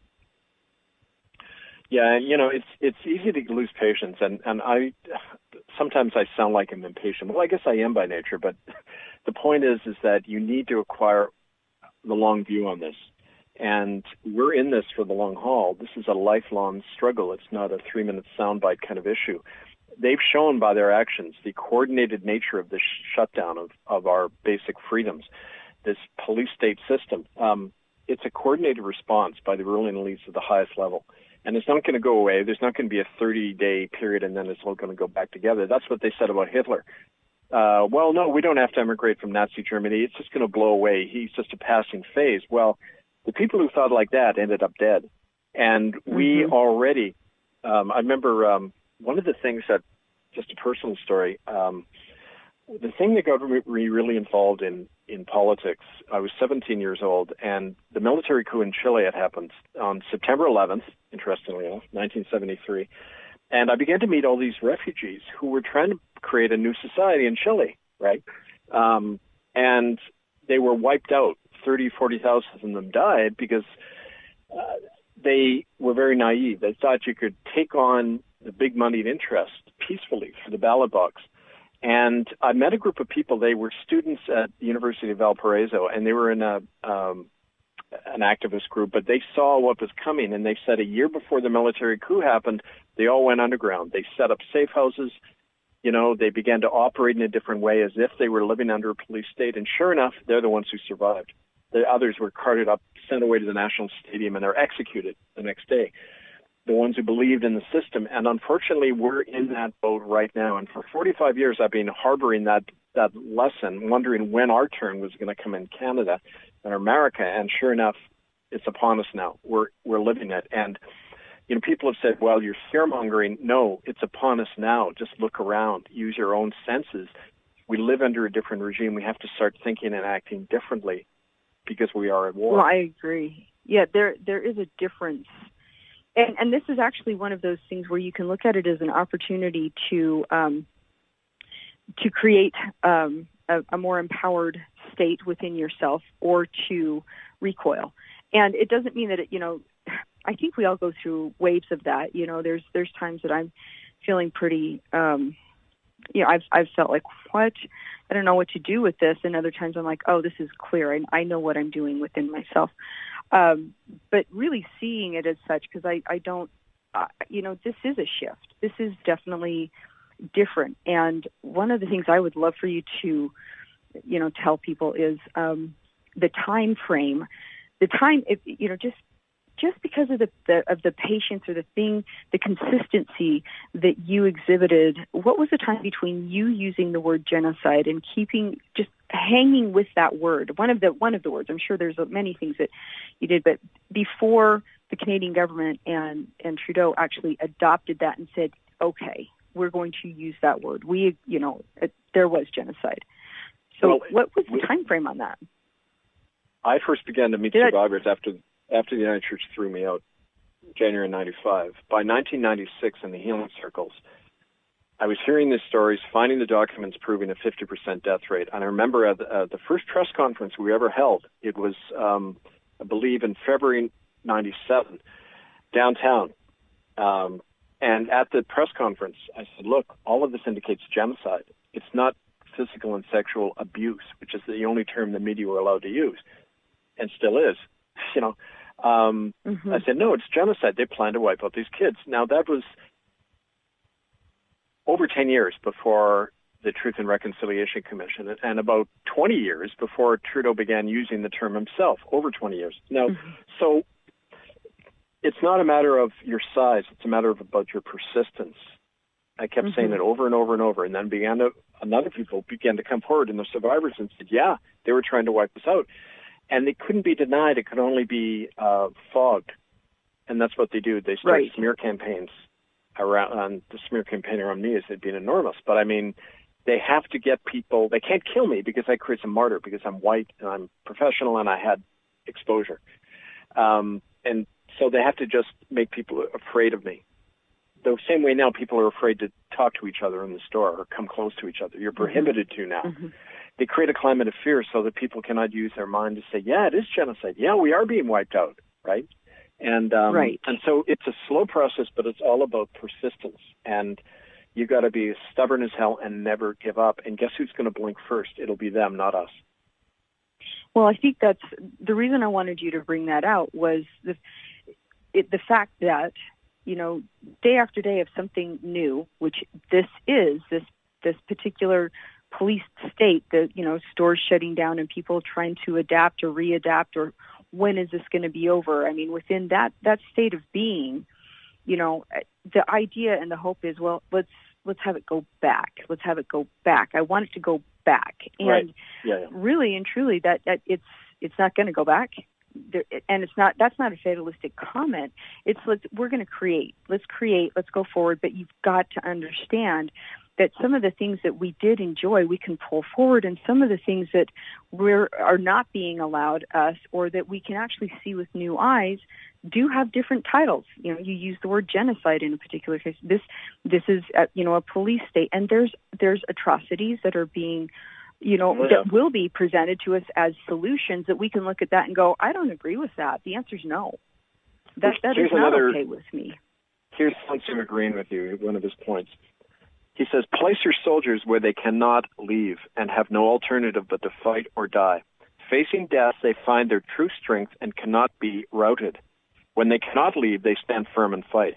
Yeah, you know, it's it's easy to lose patience, and, and I sometimes I sound like I'm impatient. Well, I guess I am by nature, but the point is is that you need to acquire the long view on this, and we're in this for the long haul. This is a lifelong struggle. It's not a three-minute soundbite kind of issue. They've shown by their actions the coordinated nature of the sh- shutdown of, of our basic freedoms, this police state system. Um, it's a coordinated response by the ruling elites at the highest level. And it's not going to go away. There's not going to be a thirty-day period and then it's all going to go back together. That's what they said about Hitler. Uh, well, no, we don't have to emigrate from Nazi Germany. It's just going to blow away. He's just a passing phase. Well, the people who thought like that ended up dead. And we mm-hmm. already, um, I remember um, one of the things that, just a personal story, um, the thing that got me really involved in, in politics, I was seventeen years old, and the military coup in Chile had happened on September eleventh, interestingly enough, nineteen seventy-three. And I began to meet all these refugees who were trying to create a new society in Chile, right? Um, and they were wiped out. thirty, forty thousand of them died because uh, they were very naive. They thought you could take on the big moneyed interest peacefully for the ballot box. And I met a group of people. They were students at the University of Valparaiso, and they were in a um, an activist group, but they saw what was coming, and they said a year before the military coup happened, they all went underground. They set up safe houses. You know, they began to operate in a different way as if they were living under a police state, and sure enough, they're the ones who survived. The others were carted up, sent away to the National Stadium, and they're executed the next day. The ones who believed in the system. And unfortunately, we're in that boat right now. And for forty-five years, I've been harboring that, that lesson, wondering when our turn was going to come in Canada and America. And sure enough, it's upon us now. We're, we're living it. And, you know, people have said, well, you're fear-mongering. No, it's upon us now. Just look around. Use your own senses. We live under a different regime. We have to start thinking and acting differently because we are at war. Well, I agree. Yeah, there there is a difference. And, and this is actually one of those things where you can look at it as an opportunity to um, to create um, a, a more empowered state within yourself, or to recoil. And it doesn't mean that it, you know, I think we all go through waves of that. You know, there's there's times that I'm feeling pretty, um, you know, I've I've felt like, what? I don't know what to do with this. And other times I'm like, oh, this is clear. I, I know what I'm doing within myself. Um, but really seeing it as such, because I, I don't, uh, you know, this is a shift. This is definitely different. And one of the things I would love for you to, you know, tell people is um, the time frame. The time, if, you know, just just because of the, the of the patience or the thing, the consistency that you exhibited. What was the time between you using the word genocide and keeping just hanging with that word? One of the one of the words. I'm sure there's many things that you did, but before the Canadian government and and Trudeau actually adopted that and said, okay, we're going to use that word. We, you know, it, there was genocide. So, well, what was the we, time frame on that? I first began to meet did survivors I, after. After the United Church threw me out, January ninety-five. By nineteen ninety-six, in the healing circles, I was hearing these stories, finding the documents proving a fifty percent death rate. And I remember at the, uh, the first press conference we ever held, it was, um, I believe, in February ninety-seven, downtown. Um, and at the press conference, I said, look, all of this indicates genocide. It's not physical and sexual abuse, which is the only term the media were allowed to use, and still is, you know. Um, mm-hmm. I said, no, it's genocide. They plan to wipe out these kids. Now, that was over ten years before the Truth and Reconciliation Commission, and about twenty years before Trudeau began using the term himself, over twenty years. Now, mm-hmm. so it's not a matter of your size. It's a matter of about your persistence. I kept mm-hmm. saying it over and over and over, and then began to, another people began to come forward, and the survivors, and said, yeah, they were trying to wipe us out. And it couldn't be denied. It could only be uh, fogged. And that's what they do. They start Right. smear campaigns around, um, the smear campaign around me has been enormous. But I mean, they have to get people, they can't kill me because I create some martyr, because I'm white and I'm professional and I had exposure. Um, and so they have to just make people afraid of me. The same way now people are afraid to talk to each other in the store or come close to each other. You're prohibited mm-hmm. to now. Mm-hmm. They create a climate of fear so that people cannot use their mind to say, yeah, it is genocide. Yeah, we are being wiped out, right? And um, right. and so it's a slow process, but it's all about persistence. And you got to be stubborn as hell and never give up. And guess who's going to blink first? It'll be them, not us. Well, I think that's the reason I wanted you to bring that out was the it, the fact that, you know, day after day of something new, which this is, this this particular police state, the, you know, stores shutting down and people trying to adapt or readapt, or when is this going to be over? I mean, within that, that state of being, you know, the idea and the hope is, well, let's let's have it go back. Let's have it go back. I want it to go back. And right. yeah, yeah. really and truly that, that it's it's not going to go back. There, and it's not, that's not a fatalistic comment. It's, let's, we're going to create, let's create, let's go forward. But you've got to understand that some of the things that we did enjoy, we can pull forward, and some of the things that we're, are not being allowed us, or that we can actually see with new eyes, do have different titles. You know, you use the word genocide in a particular case. This, this is, a, you know, a police state, and there's, there's atrocities that are being, you know, oh, yeah. that will be presented to us as solutions that we can look at that and go, I don't agree with that. The answer is no. That, that is not another, okay with me. Here's Sun agreeing with you, one of his points. He says, place your soldiers where they cannot leave and have no alternative but to fight or die. Facing death, they find their true strength and cannot be routed. When they cannot leave, they stand firm and fight.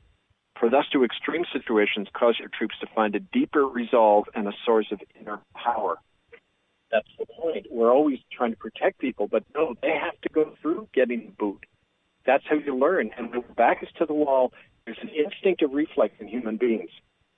For thus do extreme situations cause your troops to find a deeper resolve and a source of inner power. That's the point. We're always trying to protect people, but no, they have to go through getting the boot. That's how you learn. And when the back is to the wall, there's an instinctive reflex in human beings.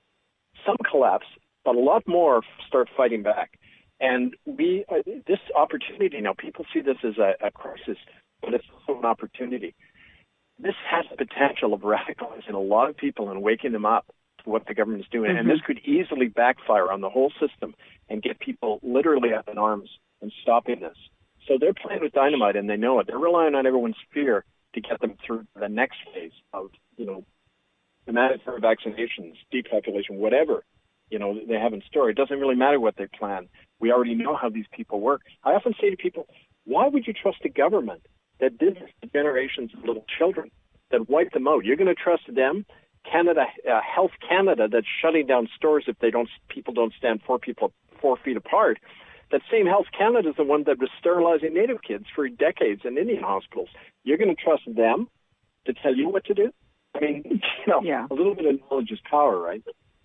Some collapse, but a lot more start fighting back. And we, uh, this opportunity now, people see this as a, a crisis, but it's also an opportunity. This has the potential of radicalizing a lot of people and waking them up to what the government is doing. Mm-hmm. And this could easily backfire on the whole system and get people literally up in arms and stopping this. So they're playing with dynamite, and they know it. They're relying on everyone's fear to get them through the next phase of, you know, mandatory vaccinations, depopulation, whatever, you know, they have in store. It doesn't really matter what they plan. We already know how these people work. I often say to people, why would you trust a government that did this to generations of little children, that wiped them out? You're going to trust them? Canada, uh, Health Canada, that's shutting down stores if they don't, people don't stand four people four feet apart. That same Health Canada is the one that was sterilizing Native kids for decades in Indian hospitals. You're going to trust them to tell you what to do? I mean, you know, yeah. a little bit of knowledge is power, right?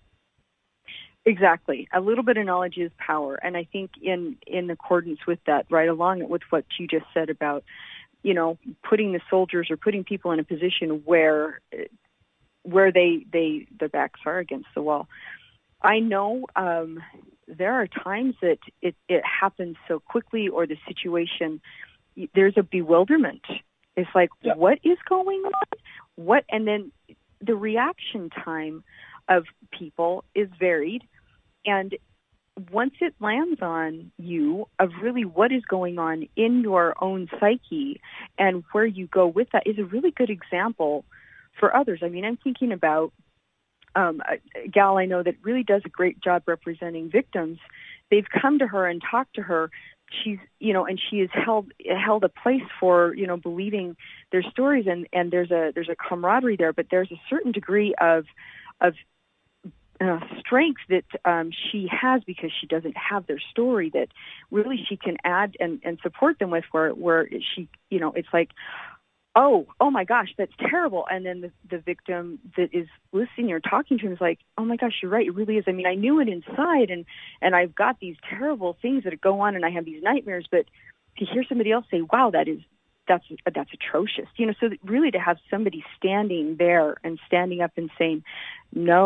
Exactly. A little bit of knowledge is power. And I think in, in accordance with that, right along with what you just said about, you know, putting the soldiers or putting people in a position where where they, they their backs are against the wall. I know um, there are times that it, it happens so quickly, or the situation, there's a bewilderment. It's like, yeah. what is going on? What? And then the reaction time of people is varied. And once it lands on you of really what is going on in your own psyche and where you go with that is a really good example for others. I mean, I'm thinking about um, a gal I know that really does a great job representing victims. They've come to her and talked to her. She's, you know, and she has held held a place for, you know, believing their stories, and, and there's a there's a camaraderie there, but there's a certain degree of of uh, strength that um, she has because she doesn't have their story that really she can add and, and support them with, where where she, you know, it's like, oh, oh my gosh, that's terrible. And then the, the victim that is listening or talking to him is like, oh my gosh, you're right, it really is. I mean, I knew it inside, and, and I've got these terrible things that go on, and I have these nightmares, but to hear somebody else say, wow, that is, that's, that's atrocious. You know, so that really to have somebody standing there and standing up and saying, no,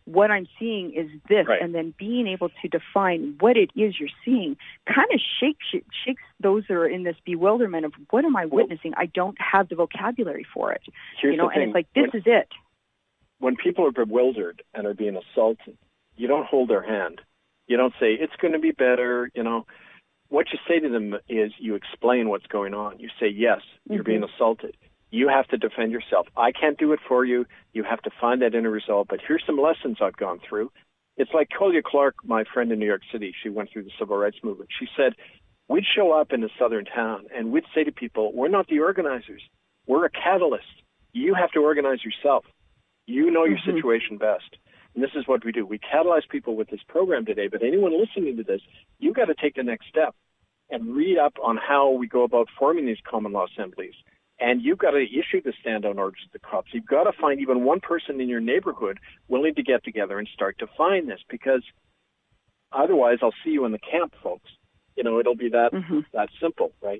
what I'm seeing is this, right. and then being able to define what it is you're seeing kind of shakes shakes those that are in this bewilderment of what am I witnessing? I don't have the vocabulary for it. Here's you know, the and thing. it's like this when, is it. When people are bewildered and are being assaulted, you don't hold their hand. You don't say it's going to be better. You know, what you say to them is you explain what's going on. You say, yes, you're Mm-hmm. being assaulted. You have to defend yourself. I can't do it for you. You have to find that inner resolve. But here's some lessons I've gone through. It's like Collier Clark, my friend in New York City. She went through the civil rights movement. She said, we'd show up in a southern town and we'd say to people, we're not the organizers. We're a catalyst. You have to organize yourself. You know your mm-hmm. situation best. And this is what we do. We catalyze people with this program today. But anyone listening to this, you got to take the next step and read up on how we go about forming these common law assemblies. And you've got to issue the stand-down orders to the cops. You've got to find even one person in your neighborhood willing to get together and start to find this, because otherwise I'll see you in the camp, folks. You know, it'll be that mm-hmm. that simple, right?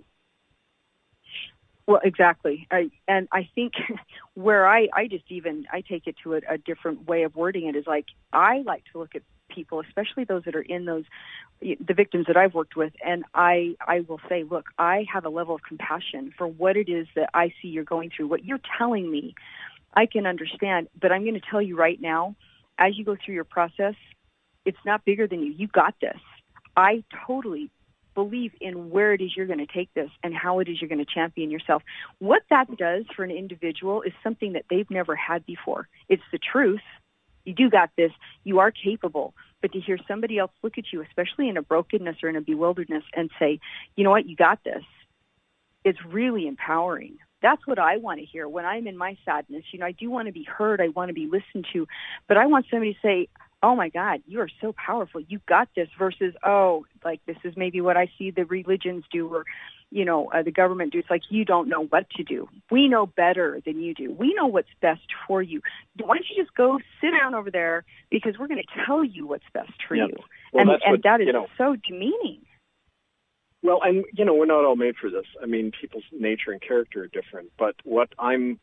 Well, exactly. I, and I think where I, I just even, I take it to a, a different way of wording it is like, I like to look at people, especially those that are in those, the victims that I've worked with, and I, I will say, look, I have a level of compassion for what it is that I see you're going through. What you're telling me, I can understand, but I'm going to tell you right now, as you go through your process, it's not bigger than you. You got this. I totally believe in where it is you're going to take this and how it is you're going to champion yourself. What that does for an individual is something that they've never had before. It's the truth. You do got this. You are capable. But to hear somebody else look at you, especially in a brokenness or in a bewilderedness, and say, you know what, you got this, it's really empowering. That's what I want to hear when I'm in my sadness. You know, I do want to be heard. I want to be listened to. But I want somebody to say, oh, my God, you are so powerful. You got this, versus, oh, like this is maybe what I see the religions do, or, you know, uh, the government do. It's like, you don't know what to do. We know better than you do. We know what's best for you. Why don't you just go sit down over there, because we're going to tell you what's best for yep. you. Well, and that's and what, that is you know, so demeaning. Well, and, you know, we're not all made for this. I mean, people's nature and character are different. But what I'm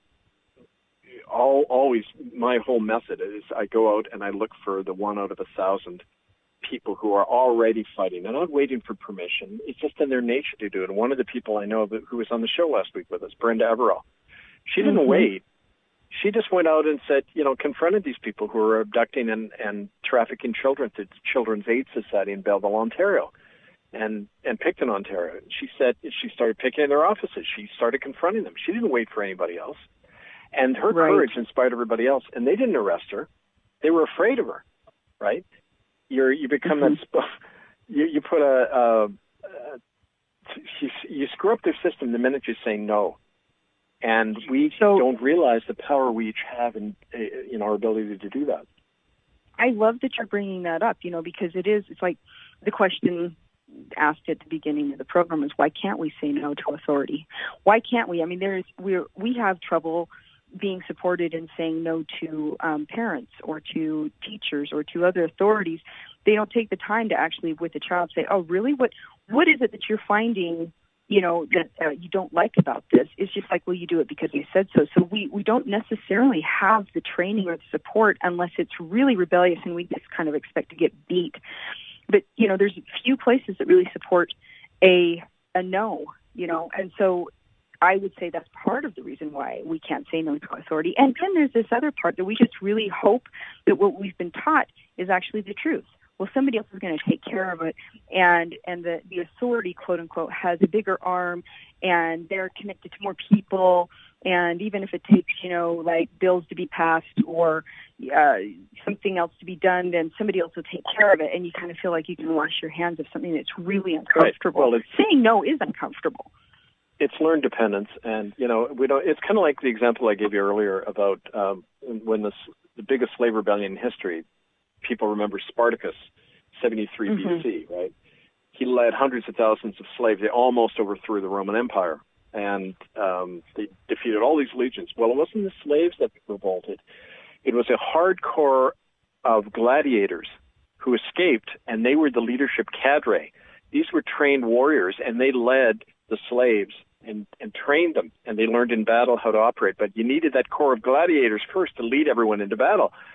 all, always, my whole method is I go out and I look for the one out of a thousand people who are already fighting. They're not waiting for permission. It's just in their nature to do it. And one of the people I know who was on the show last week with us, Brenda Everall, she didn't mm-hmm. wait. She just went out and said, you know, confronted these people who are abducting and, and trafficking children to Children's Aid Society in Belleville, Ontario, and, and Picton, Ontario. She said she started picking in their offices. She started confronting them. She didn't wait for anybody else. And her right. courage inspired everybody else. And they didn't arrest her. They were afraid of her, right? You're, you become mm-hmm. that, sp- you, you put a, a, a you, you screw up their system the minute you say no. And we so, don't realize the power we each have in, in our ability to do that. I love that you're bringing that up, you know, because it is, it's like the question asked at the beginning of the program is, why can't we say no to authority? Why can't we? I mean, there's, we're, we have trouble being supported in saying no to um, parents or to teachers or to other authorities. They don't take the time to actually, with the child, say, oh, really? What, what is it that you're finding, you know, that uh, you don't like about this? It's just like, well, you do it because you said so. So we, we don't necessarily have the training or the support unless it's really rebellious and we just kind of expect to get beat. But, you know, there's few places that really support a a no, you know, and so I would say that's part of the reason why we can't say no to authority. And then there's this other part that we just really hope that what we've been taught is actually the truth. Well, somebody else is going to take care of it, and and the, the authority, quote unquote, has a bigger arm, and they're connected to more people, and even if it takes, you know, like bills to be passed or uh, something else to be done, then somebody else will take care of it, and you kind of feel like you can wash your hands of something that's really uncomfortable. Right. Well, it's, saying no is uncomfortable. It's learned dependence, and you know, we don't. It's kind of like the example I gave you earlier about um, when this, the biggest slave rebellion in history. People remember Spartacus, seventy-three mm-hmm. B C, right? He led hundreds of thousands of slaves. They almost overthrew the Roman Empire, and um, they defeated all these legions. Well, it wasn't the slaves that revolted. It was a hardcore of gladiators who escaped, and they were the leadership cadre. These were trained warriors, and they led the slaves and, and trained them, and they learned in battle how to operate. But you needed that core of gladiators first to lead everyone into battle.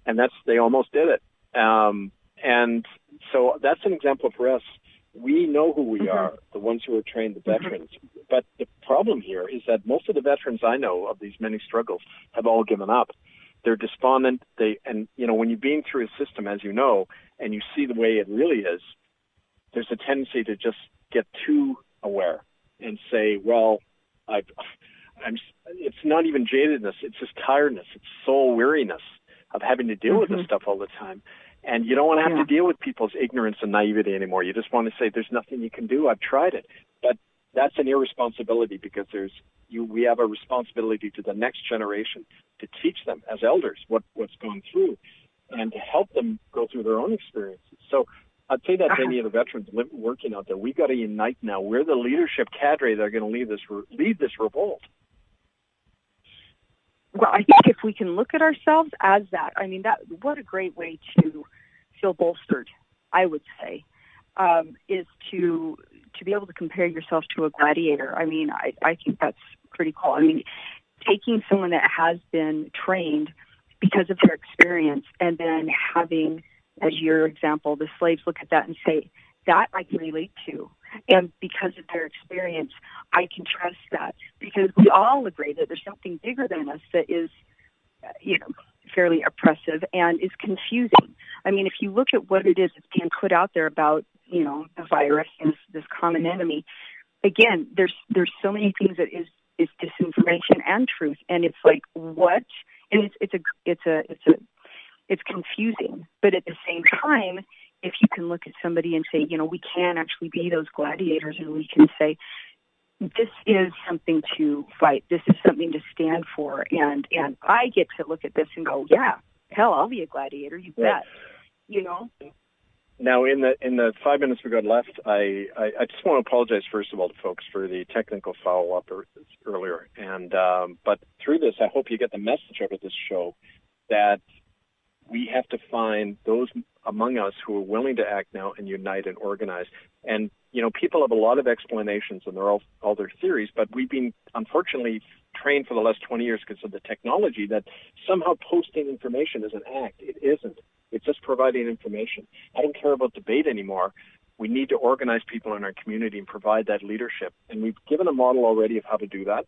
and that's they almost did it. Um, and so that's an example for us. We know who we mm-hmm. are, the ones who are trained, the veterans. Mm-hmm. But the problem here is that most of the veterans I know of these many struggles have all given up. They're despondent. They and you know when you've been through a system, as you know, and you see the way it really is, there's a tendency to just get too aware and say, "Well, I've, I'm." It's not even jadedness; it's just tiredness. It's soul weariness of having to deal mm-hmm. with this stuff all the time. And you don't want to have yeah. to deal with people's ignorance and naivety anymore. You just want to say, "There's nothing you can do. I've tried it." But that's an irresponsibility because there's you. We have a responsibility to the next generation to teach them as elders what, what's gone through and to help them go through their own experiences. So I'd say that to any of the veterans working out there, we've got to unite now. We're the leadership cadre that are going to lead this lead this revolt. Well, I think if we can look at ourselves as that, I mean, that what a great way to feel bolstered, I would say, um, is to to be able to compare yourself to a gladiator. I mean, I, I think that's pretty cool. I mean, taking someone that has been trained because of their experience and then having, as your example, the slaves look at that and say, that I can relate to. And because of their experience, I can trust that. Because we all agree that there's something bigger than us that is, you know, fairly oppressive and is confusing. I mean, if you look at what it is that's being put out there about, you know, the virus and this, this common enemy, again, there's there's so many things that is, is disinformation and truth. And it's like, what? And it's it's a it's a it's a it's confusing. But at the same time, if you can look at somebody and say, you know, we can actually be those gladiators, and we can say, this is something to fight. This is something to stand for. And and I get to look at this and go, yeah, hell, I'll be a gladiator. You right. bet. You know. Now, in the in the five minutes we got left, I, I, I just want to apologize first of all to folks for the technical follow up earlier. And um, but through this, I hope you get the message out of this show that we have to find those among us who are willing to act now and unite and organize. And, you know, people have a lot of explanations and they're all, all their theories, but we've been unfortunately trained for the last twenty years because of the technology that somehow posting information is an act. It isn't. It's just providing information. I don't care about debate anymore. We need to organize people in our community and provide that leadership. And we've given a model already of how to do that.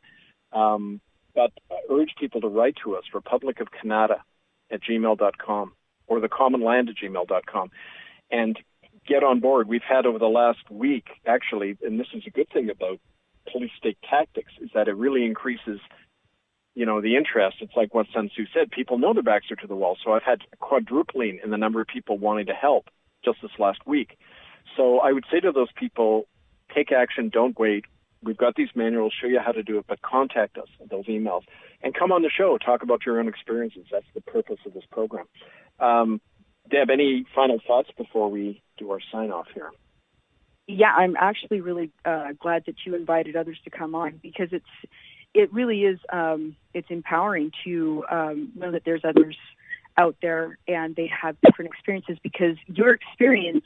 Um, but I urge people to write to us, Republic of Canada at gmail dot com or the common land at gmail dot com, and get on board. We've had over the last week, actually, and this is a good thing about police state tactics, is that it really increases, you know, the interest. It's like what Sun Tzu said, people know their backs are to the wall. So I've had a quadrupling in the number of people wanting to help just this last week. So I would say to those people, take action, don't wait. We've got these manuals, show you how to do it, but contact us at those emails. And come on the show, talk about your own experiences. That's the purpose of this program. Um, Deb, any final thoughts before we do our sign-off here? Yeah, I'm actually really uh, glad that you invited others to come on, because it's it really is um, it's empowering to um, know that there's others out there and they have different experiences, because your experience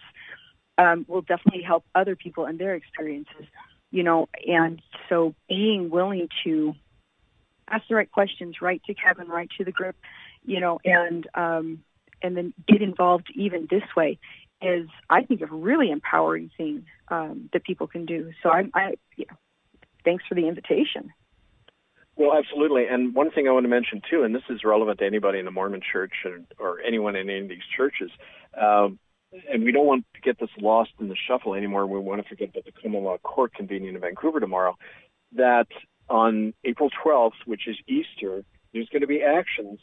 um, will definitely help other people and their experiences. You know, and so being willing to ask the right questions, write to Kevin, write to the group, you know, and um, and then get involved even this way is, I think, a really empowering thing um, that people can do. So I, I yeah, thanks for the invitation. Well, absolutely. And one thing I want to mention, too, and this is relevant to anybody in the Mormon church or, or anyone in any of these churches, um, and we don't want to get this lost in the shuffle anymore. We want to forget about the Common Law Court convening in Vancouver tomorrow, that on April twelfth, which is Easter, there's going to be actions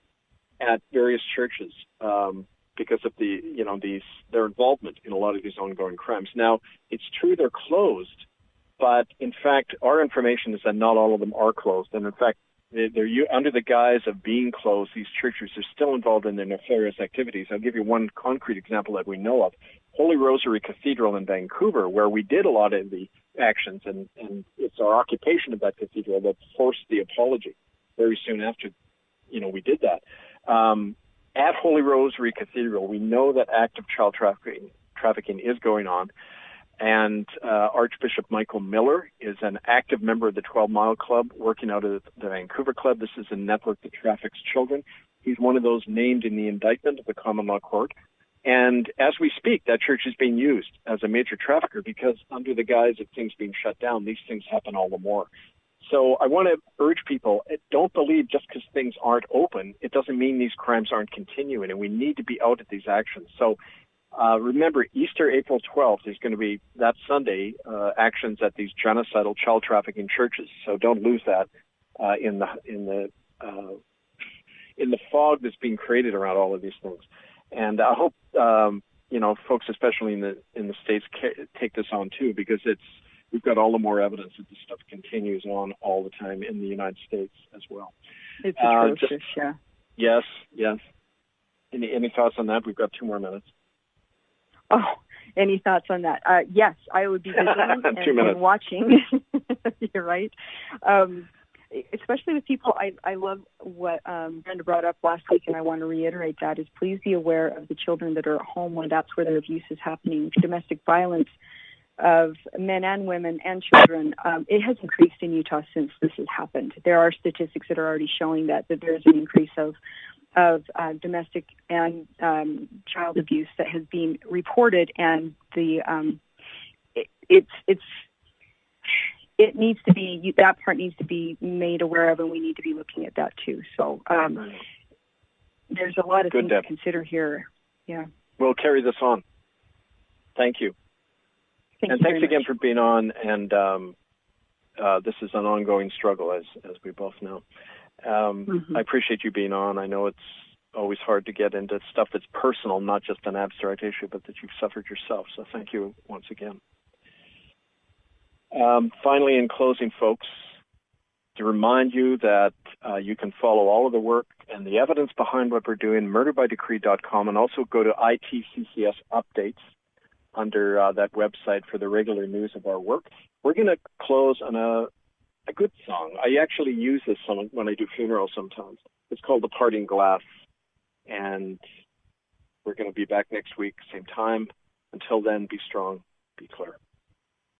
at various churches um, because of the, you know, these their involvement in a lot of these ongoing crimes. Now, it's true they're closed, but in fact, our information is that not all of them are closed. And in fact, they're under the guise of being closed. These churches are still involved in their nefarious activities. I'll give you one concrete example that we know of. Holy Rosary Cathedral in Vancouver, where we did a lot of the actions, and, and it's our occupation of that cathedral that forced the apology very soon after, you know, we did that. Um, at Holy Rosary Cathedral, we know that active child trafficking, trafficking is going on. And uh, Archbishop Michael Miller is an active member of the twelve mile Club, working out of the Vancouver Club. This is a network that traffics children. He's one of those named in the indictment of the common law court. And as we speak, that church is being used as a major trafficker because under the guise of things being shut down, these things happen all the more. So I want to urge people, don't believe just because things aren't open, it doesn't mean these crimes aren't continuing, and we need to be out at these actions. So uh, remember, Easter, April twelfth, is going to be that Sunday, uh, actions at these genocidal child trafficking churches. So don't lose that uh, in the in the uh, in the fog that's being created around all of these things. And I hope um, you know, folks, especially in the in the States, ca- take this on too, because it's we've got all the more evidence that this stuff continues on all the time in the United States as well. It's atrocious, uh, just, yeah. Yes, yes. Any any thoughts on that? We've got two more minutes. Oh, any thoughts on that? Uh, yes, I would be vigilant and, and watching. You're right. Um, especially with people, I, I love what um, Brenda brought up last week, and I want to reiterate that, is please be aware of the children that are at home when that's where their abuse is happening. Domestic violence of men and women and children, um, it has increased in Utah since this has happened. There are statistics that are already showing that, that there's an increase of of uh, domestic and um, child abuse that has been reported, and the um, it, it's it's it needs to be, that part needs to be made aware of, and we need to be looking at that too. So um, there's a lot of Good, things Deb. to consider here. Yeah, we'll carry this on. Thank you. Thank and you thanks again much. for being on. And um, uh, this is an ongoing struggle, as as we both know. Um, mm-hmm. I appreciate you being on. I know it's always hard to get into stuff that's personal, not just an abstract issue, but that you've suffered yourself. So thank you once again. Um, finally, in closing, folks, to remind you that uh, you can follow all of the work and the evidence behind what we're doing, murder by decree dot com, and also go to I T C C S updates under uh, that website for the regular news of our work. We're going to close on a A good song. I actually use this song when I do funerals sometimes. It's called The Parting Glass. And we're going to be back next week, same time. Until then, be strong, be clear.